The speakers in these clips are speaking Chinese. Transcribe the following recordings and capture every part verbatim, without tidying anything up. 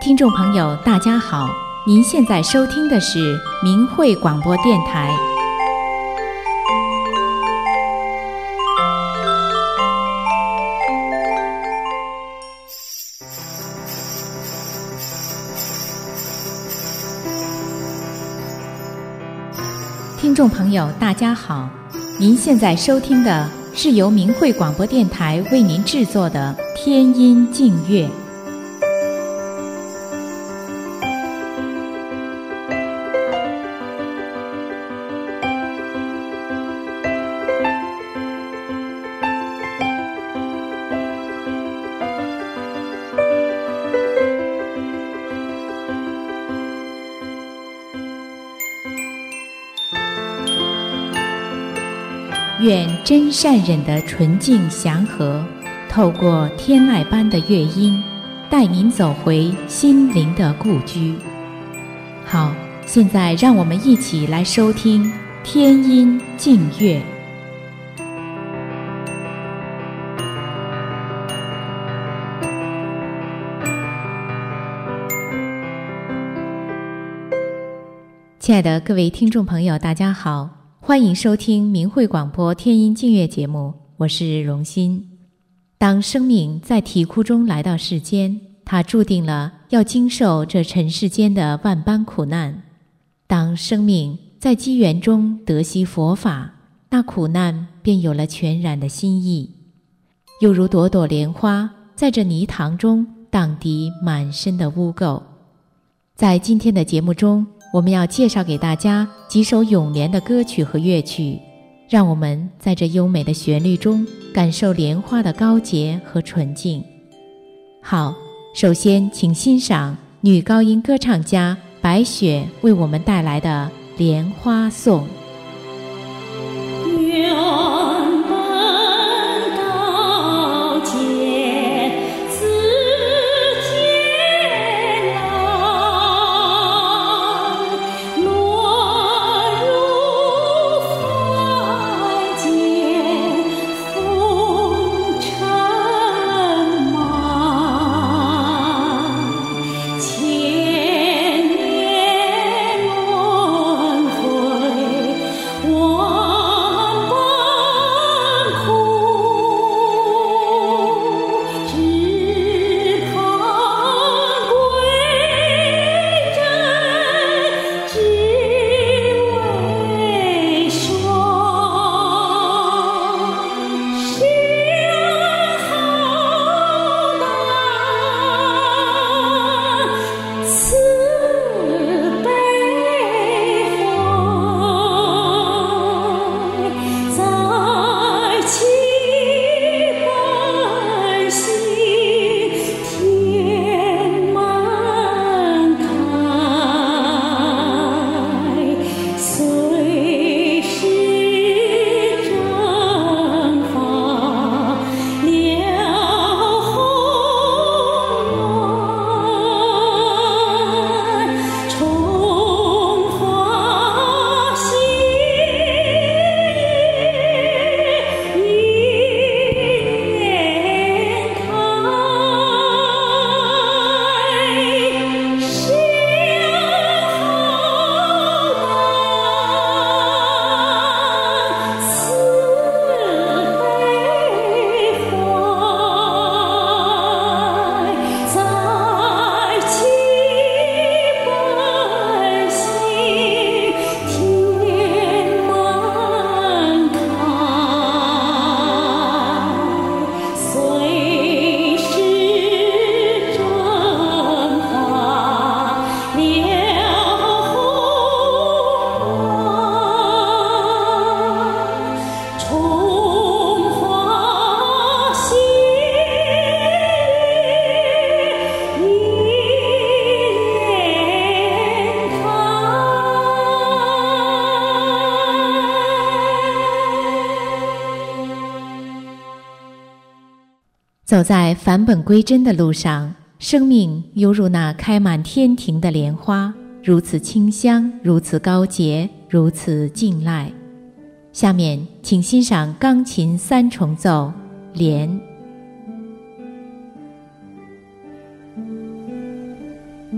听众朋友大家好，您现在收听的是明慧广播电台。听众朋友大家好，您现在收听的是由明慧广播电台为您制作的天音净乐。愿真善忍的纯净祥和，透过天籁般的乐音，带您走回心灵的故居。好，现在让我们一起来收听天音净乐。亲爱的各位听众朋友大家好，欢迎收听明慧广播天音净乐节目，我是荣心。当生命在体库中来到世间，它注定了要经受这尘世间的万般苦难。当生命在机缘中得悉佛法，那苦难便有了全然的新意，又如朵朵莲花在这泥塘中荡涤满身的污垢。在今天的节目中，我们要介绍给大家几首永莲的歌曲和乐曲，让我们在这优美的旋律中感受莲花的高洁和纯净。好，首先请欣赏女高音歌唱家白雪为我们带来的《莲花颂》。走在返本归真的路上，生命犹如那开满天庭的莲花，如此清香，如此高洁，如此静赖。下面请欣赏钢琴三重奏莲。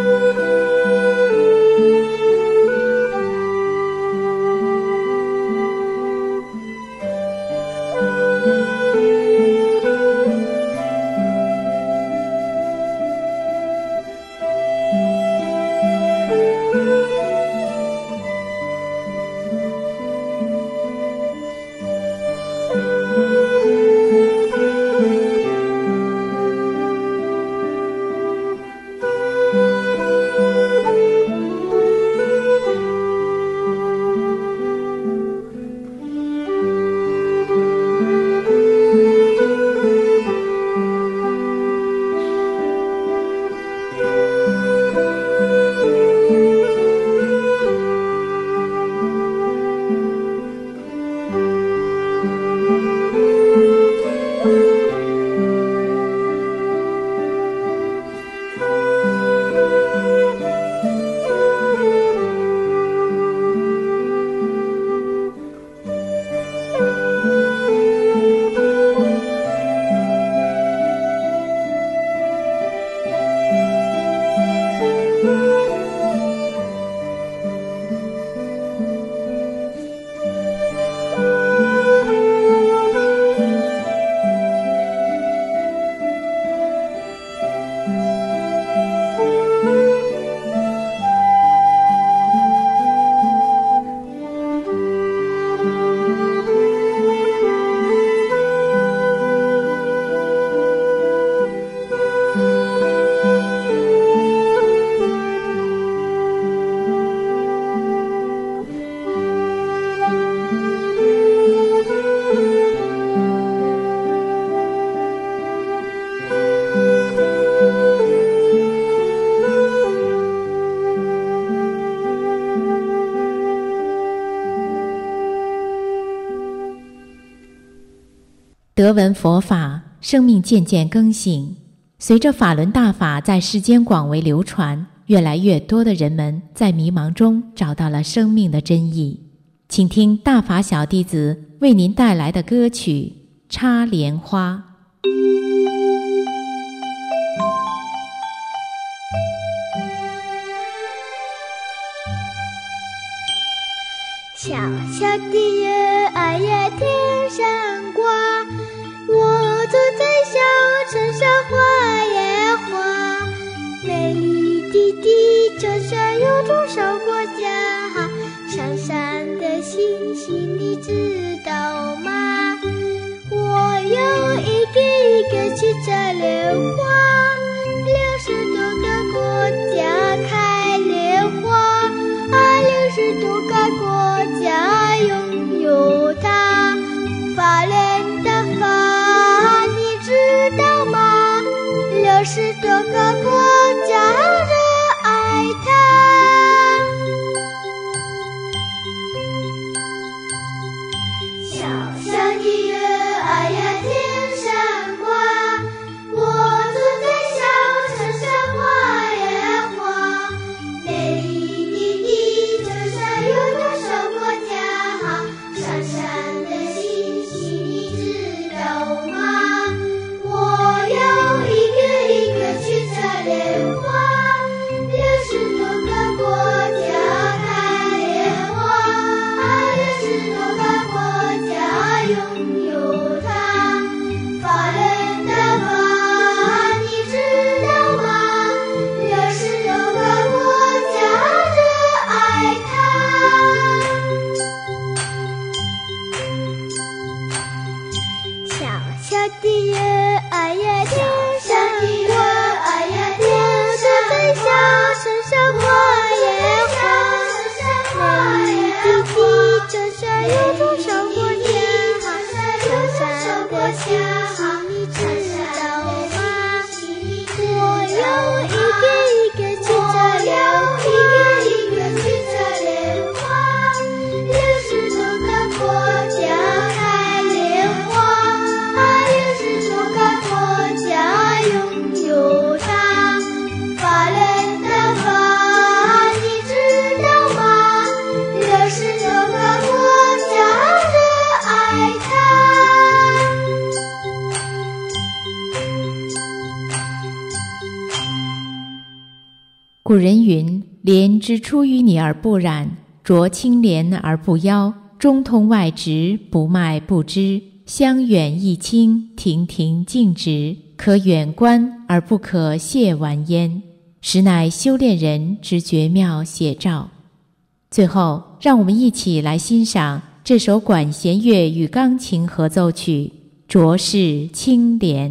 得闻佛法，生命渐渐更新。随着法轮大法在世间广为流传，越来越多的人们在迷茫中找到了生命的真意。请听大法小弟子为您带来的歌曲《插莲花》。 小小的月儿呀天上挂，我坐在小船上划呀划，美丽的地球上有多少国家，闪闪的星星你知道吗？我有一个一个去摘莲花，六十多个国家开莲花，啊，六十多个国家拥有它。法轮大法你知道吗？六十多个国家热爱它。小小的月儿呀天上挂，我坐在古人云：莲之出淤泥而不染，濯清涟而不妖，中通外直，不迈不支，香远益清，亭亭净植，可远观而不可亵玩焉，实乃修炼人之绝妙写照。最后，让我们一起来欣赏这首管弦乐与钢琴合奏曲《浊世清莲》。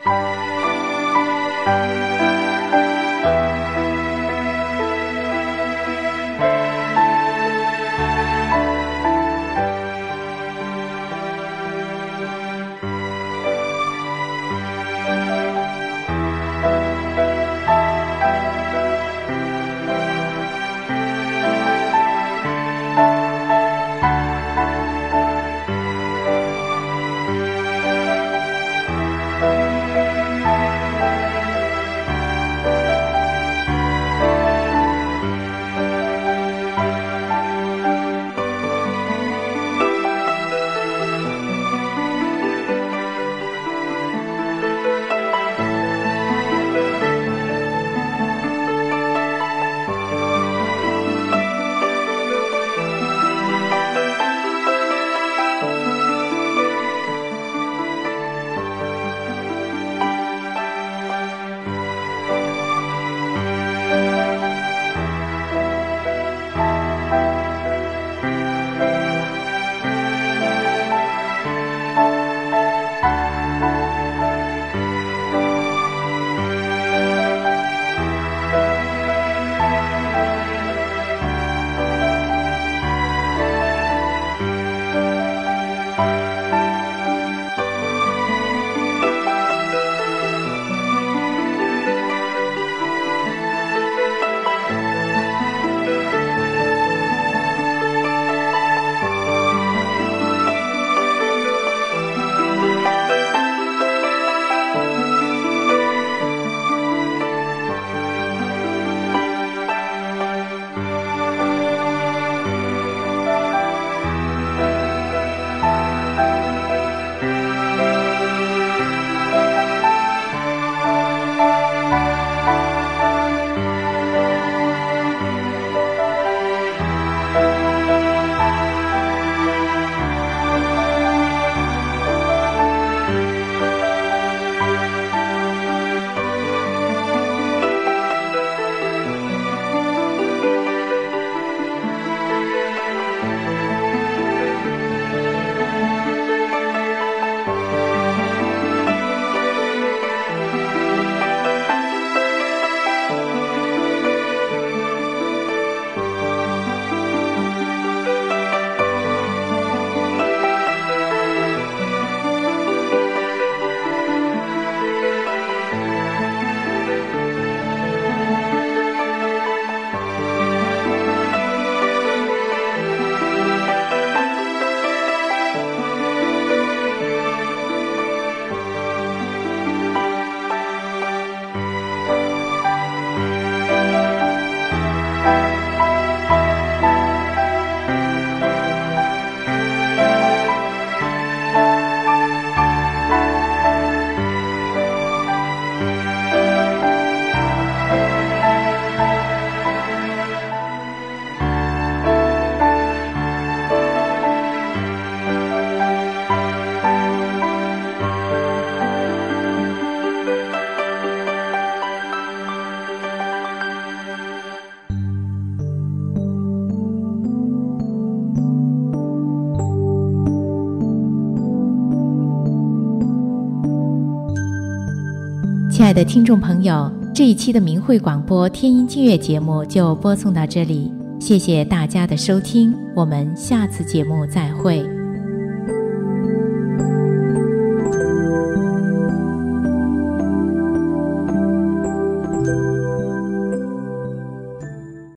亲爱的听众朋友，这一期的明慧广播天音净乐节目就播送到这里，谢谢大家的收听，我们下次节目再会。